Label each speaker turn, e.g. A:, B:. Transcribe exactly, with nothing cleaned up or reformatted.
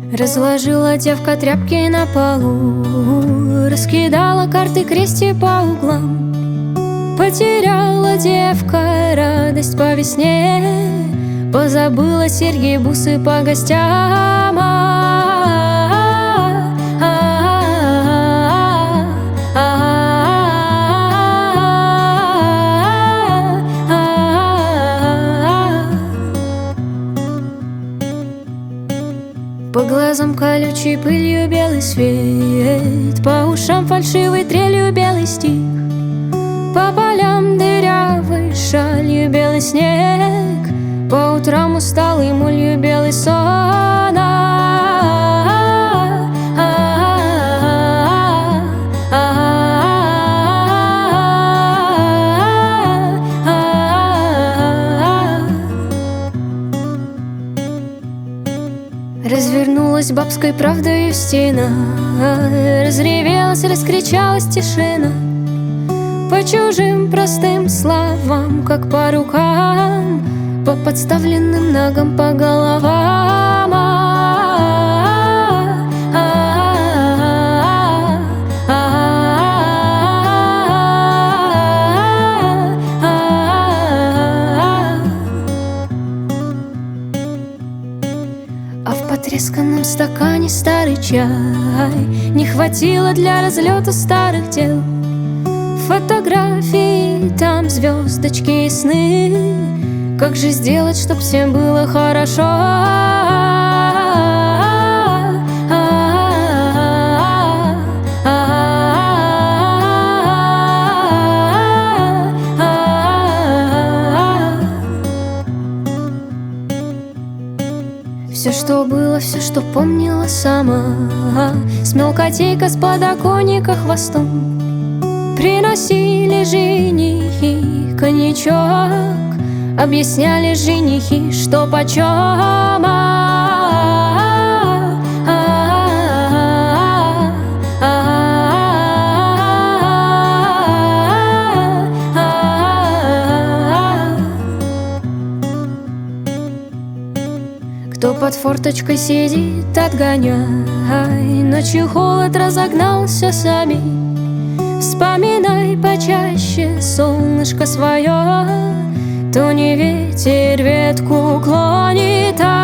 A: Разложила девка тряпки на полу, раскидала карты крести по углам. Потеряла девка радость по весне, позабыла серьги, бусы по гостям. По глазам колючей пылью белый свет, по ушам фальшивой трелью белый стих, по полям дырявой шалью белый снег, по утрам усталый мулью белый сон. Развернулась бабской правдою стена, разревелась, раскричалась тишина. По чужим простым словам, как по рукам, по подставленным ногам, по головам. А в потресканном стакане старый чай не хватило для разлета старых дел. Фотографии, там звездочки и сны. Как же сделать, чтоб всем было хорошо? Все, что было, все, что помнила сама, смел котейка с подоконника хвостом. Приносили женихи коньячок, объясняли женихи, что почем. Кто под форточкой сидит, отгоняй, ночью холод разогнался сами. Вспоминай почаще солнышко свое, то не ветер ветку клонит, а